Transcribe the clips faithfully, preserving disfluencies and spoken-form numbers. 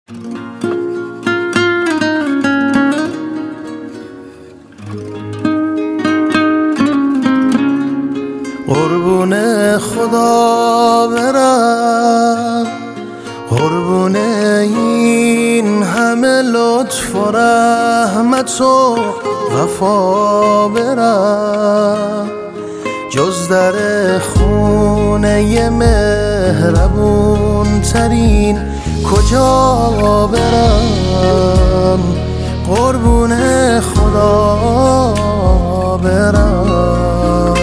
قربون خدا برم، قربون این همه لطف و رحمت و وفا برم، جز در خونه مهربون ترین کجا برم؟ قربون خدا برم.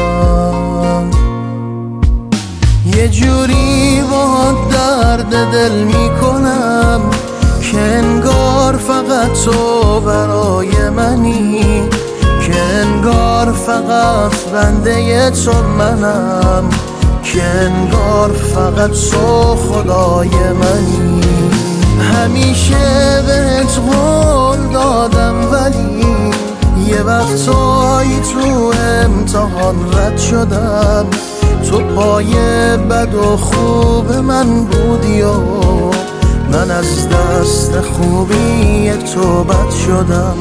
یه جوری با درد دل میکنم که انگار فقط تو برای منی، که انگار فقط بنده تو منم، که انگار فقط تو خدای منی. همیشه بهت قول دادم ولی یه وقتایی تو امتحان رد شدم، تو پای بد و خوب من بودی و من از دست خوبی تو بد شدم.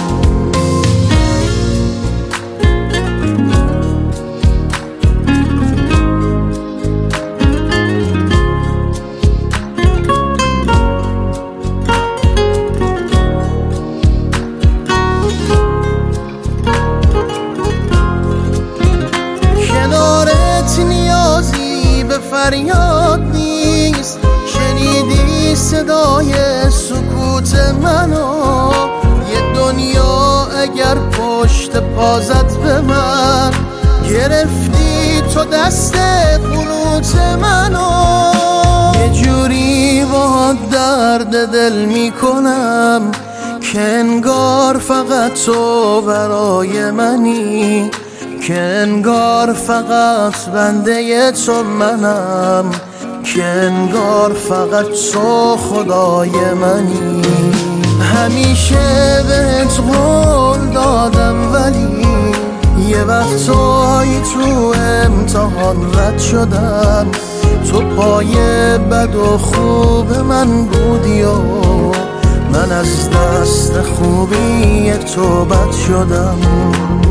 نیازی به فریاد نیست، شنیدی صدای سکوت منو؟ یه دنیا اگر پشت پا زد به من، گرفتی تو دست قنوت منو. یه جوری با درد دل میکنم که انگار فقط تو برای منی، که انگار فقط بنده تو منم، که انگار فقط تو خدای منی. همیشه بهت قول دادم ولی یه وقتایی تو امتحان رد شدم، تو پای بد و خوب من بودی و من از دست خوبی تو بد شدم.